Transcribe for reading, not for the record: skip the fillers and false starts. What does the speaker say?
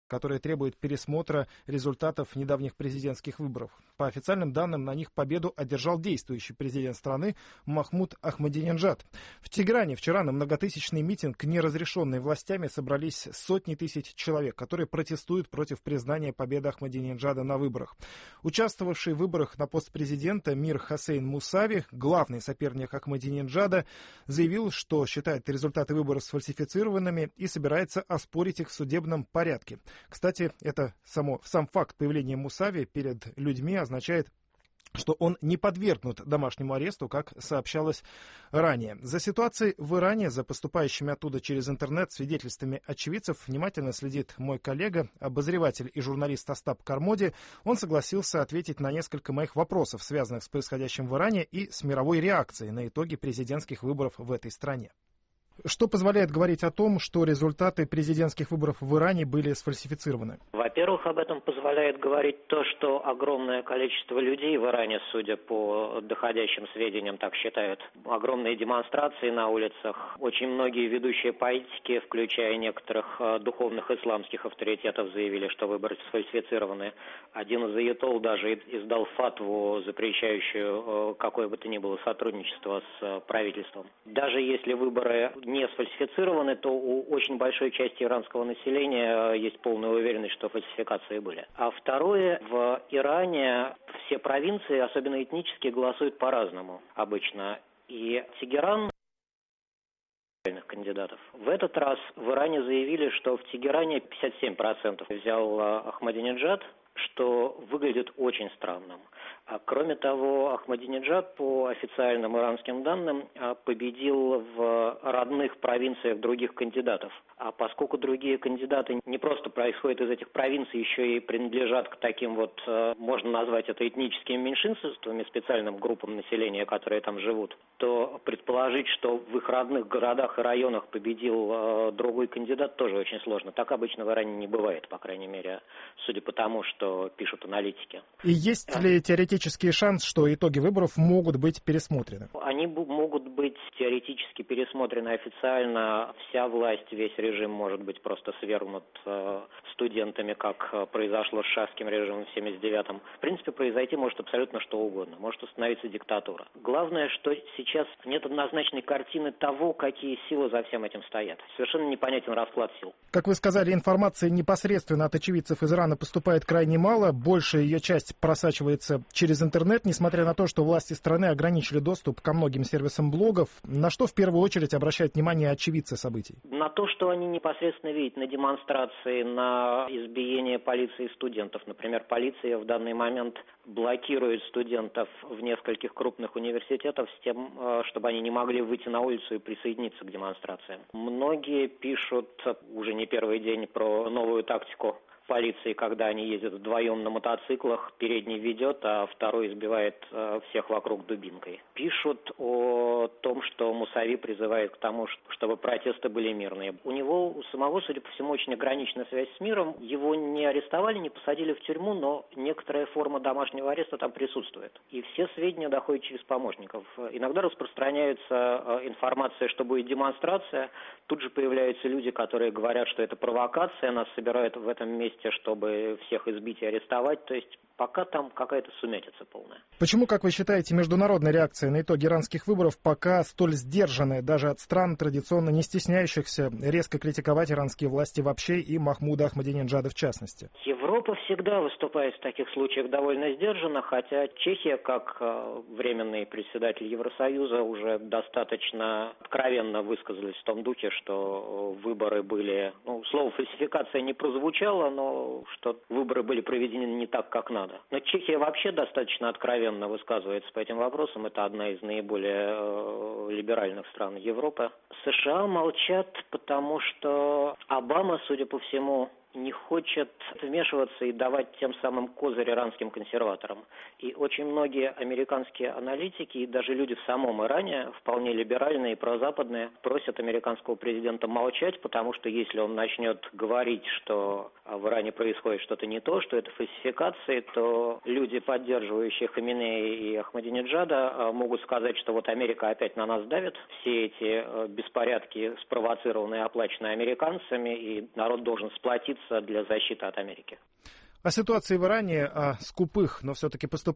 которая требует пересмотра результатов недавних президентских выборов. По официальным данным, на них победу одержал действующий президент страны Махмуд Ахмадинеджад. В Тегеране вчера на многотысячный митинг, неразрешенный властями, собрались сотни тысяч человек, которые протестуют против признания победы Ахмадинеджада на выборах. Участвовавший в выборах на пост президента Мир Хосейн Мусави, главный соперник Ахмадинеджада, заявил, что считает результаты выборов сфальсифицированными и собирается оспорить их в судебном порядке. Кстати, сам факт появления Мусави перед людьми означает, что он не подвергнут домашнему аресту, как сообщалось ранее. За ситуацией в Иране, за поступающими оттуда через интернет свидетельствами очевидцев, внимательно следит мой коллега, обозреватель и журналист Остап Кармоди. Он согласился ответить на несколько моих вопросов, связанных с происходящим в Иране и с мировой реакцией на итоги президентских выборов в этой стране. Что позволяет говорить о том, что результаты президентских выборов в Иране были сфальсифицированы? Во-первых, об этом позволяет говорить то, что огромное количество людей в Иране, судя по доходящим сведениям, так считают. Огромные демонстрации на улицах. Очень многие ведущие политики, включая некоторых духовных исламских авторитетов, заявили, что выборы сфальсифицированы. Один из аятолл даже издал фатву, запрещающую какое бы то ни было сотрудничество с правительством. Даже если выборы не сфальсифицированы, то у очень большой части иранского населения есть полная уверенность, что фальсификации были. А второе, в Иране все провинции, особенно этнические, голосуют по-разному обычно. И Тегеран кандидатов. В этот раз в Иране заявили, что в Тегеране 57% взял Ахмадинеджад, что выглядит очень странным. Кроме того, Ахмадинеджад, по официальным иранским данным, победил в родных провинциях других кандидатов. А поскольку другие кандидаты не просто происходят из этих провинций, еще и принадлежат к таким вот, можно назвать это этническими меньшинствами, специальным группам населения, которые там живут, то предположить, что в их родных городах и районах победил другой кандидат, тоже очень сложно. Так обычно в Иране не бывает, по крайней мере, судя по тому, что пишут аналитики. И есть ли теоретический шанс, что итоги выборов могут быть пересмотрены? Они могут быть теоретически пересмотрены официально. Вся власть, весь режим может быть просто свергнут студентами, как произошло с шахским режимом в 1979-м. В принципе, произойти может абсолютно что угодно. Может установиться диктатура. Главное, что сейчас нет однозначной картины того, какие силы за всем этим стоят. Совершенно непонятен расклад сил. Как вы сказали, информации непосредственно от очевидцев из Ирана поступает крайне мало. Большая ее часть просачивается через интернет, несмотря на то, что власти страны ограничили доступ ко многим сервисам блогов. На что в первую очередь обращают внимание очевидцы событий? На то, что они непосредственно видят на демонстрации, на избиение полиции студентов. Например, полиция в данный момент блокирует студентов в нескольких крупных университетах с тем, чтобы они не могли выйти на улицу и присоединиться к демонстрациям. Многие пишут уже не первый день про новую тактику полиции, когда они ездят вдвоем на мотоциклах, передний ведет, а второй избивает всех вокруг дубинкой. Пишут о том, что Мусави призывает к тому, чтобы протесты были мирные. У него, у самого, судя по всему, очень ограниченная связь с миром. Его не арестовали, не посадили в тюрьму, но некоторая форма домашнего ареста там присутствует. И все сведения доходят через помощников. Иногда распространяется информация, что будет демонстрация. Тут же появляются люди, которые говорят, что это провокация, нас собирают в этом месте, чтобы всех избить и арестовать. То есть пока там какая-то сумятица полная. Почему, как вы считаете, международная реакция на итоги иранских выборов пока столь сдержанная, даже от стран, традиционно не стесняющихся резко критиковать иранские власти вообще и Махмуда Ахмадинеджада в частности? Европа всегда выступает в таких случаях довольно сдержанно, хотя Чехия, как временный председатель Евросоюза, уже достаточно откровенно высказалась в том духе, что выборы были... слово «фальсификация» не прозвучало, но что выборы были проведены не так, как надо. Но Чехия вообще достаточно откровенно высказывается по этим вопросам. Это одна из наиболее либеральных стран Европы. США молчат, потому что Обама, судя по всему, не хочет вмешиваться и давать тем самым козырь иранским консерваторам. И очень многие американские аналитики и даже люди в самом Иране, вполне либеральные и прозападные, просят американского президента молчать, потому что если он начнет говорить, что в Иране происходит что-то не то, что это фальсификации, то люди, поддерживающие Хаминеи и Ахмадинеджада, могут сказать, что вот Америка опять на нас давит, все эти беспорядки спровоцированы и оплачены американцами, и народ должен сплотиться для защиты от Америки. О ситуации в Иране, о скупых, но все-таки